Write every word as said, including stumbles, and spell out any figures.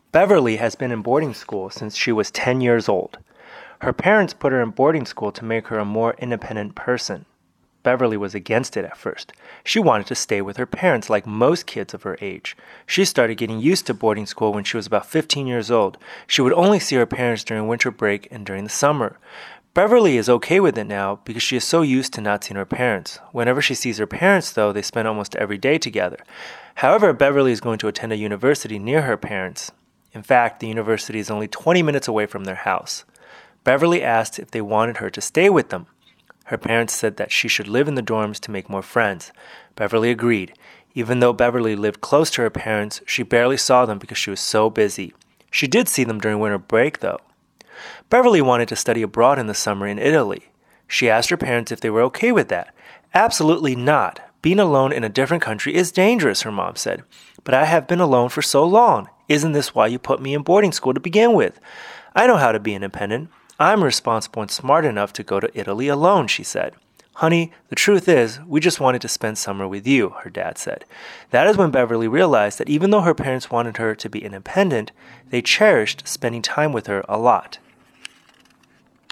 Beverly has been in boarding school since she was ten years old. Her parents put her in boarding school to make her a more independent person. Beverly was against it at first. She wanted to stay with her parents like most kids of her age. She started getting used to boarding school when she was about fifteen years old. She would only see her parents during winter break and during the summer. Beverly is okay with it now because she is so used to not seeing her parents. Whenever she sees her parents, though, they spend almost every day together. However, Beverly is going to attend a university near her parents. In fact, the university is only twenty minutes away from their house. Beverly asked if they wanted her to stay with them. Her parents said that she should live in the dorms to make more friends. Beverly agreed. Even though Beverly lived close to her parents, she barely saw them because she was so busy. She did see them during winter break, though. Beverly wanted to study abroad in the summer in Italy. She asked her parents if they were okay with that. Absolutely not. Being alone in a different country is dangerous, her mom said. But I have been alone for so long. Isn't this why you put me in boarding school to begin with? I know how to be independent. I'm responsible and smart enough to go to Italy alone, she said. Honey, the truth is, we just wanted to spend summer with you, her dad said. That is when Beverly realized that even though her parents wanted her to be independent, they cherished spending time with her a lot.